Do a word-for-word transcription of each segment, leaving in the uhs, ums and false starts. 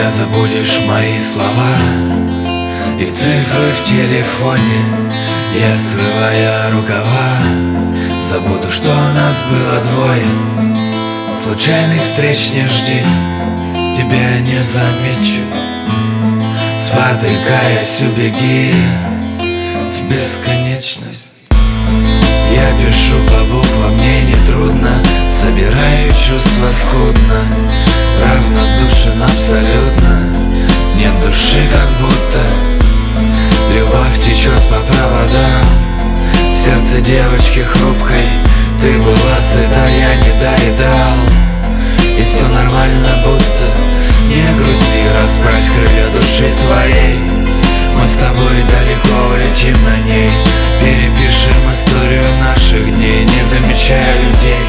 Когда забудешь мои слова и цифры в телефоне, я, срывая рукава, забуду, что нас было двое. Случайных встреч не жди, тебя не замечу. Спотыкаясь, убеги в бесконечность. Я пишу по буквам, мне не трудно, собираю чувства скудно, равнодушен абсолютно, нет души как будто. Любовь течет по проводам, в сердце девочки хрупкой. Ты была сыта, я не доедал, и все нормально будто. Не грусти, расправь крылья души своей. Мы с тобой далеко улетим на ней, перепишем историю наших дней, не замечая людей.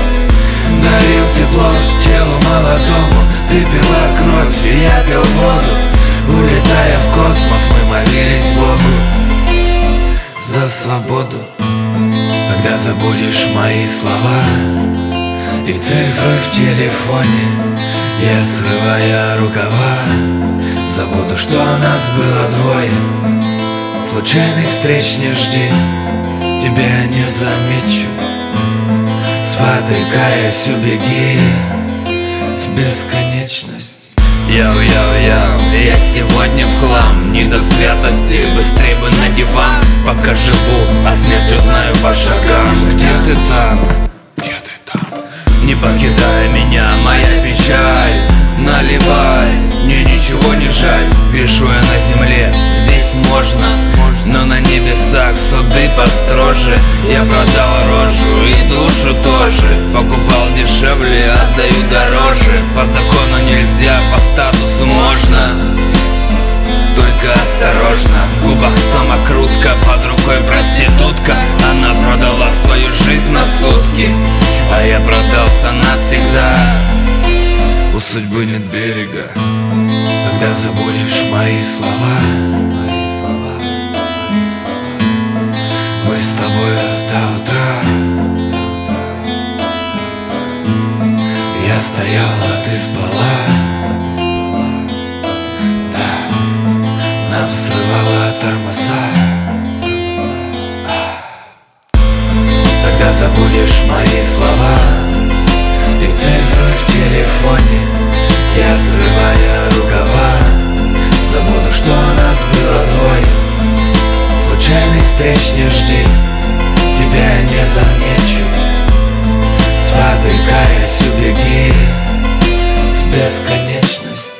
Дарил тепло телу молодому, ты пила кровь, и я пил воду. Улетая в космос, мы молились Богу за свободу. Когда забудешь мои слова и цифры в телефоне, я, срывая рукава, забуду, что нас было двое. Случайных встреч не жди, тебя не замечу. Спотыкаясь, убеги в бесконечность. Йоу-йоу-йоу, я сегодня в хлам, не до святости, быстрей бы на диван. Пока живу, а смерть узнаю по шагам. Где ты там? Где ты там? Не покидай меня, моя печаль, наливай, мне ничего не жаль. Грешу я на земле, здесь можно, но на небесах суды построже. Я продал рожу и душу тоже, покупал дешевле, отдаю дороже. По закону нельзя, по статусу можно, только осторожно. В губах самокрутка, под рукой проститутка. Она продала свою жизнь на сутки, а я продался навсегда. У судьбы нет берега. Когда забудешь мои слова, мы с тобой до утра. Я стояла, ты спала, да, нам срывала тормоза. Когда забудешь мои слова и цифры в телефоне, я, срывая рукава, забуду, что нас было двое. Случайных встреч не жди, тебя не замечу. Спотыкаясь, убеги в бесконечность.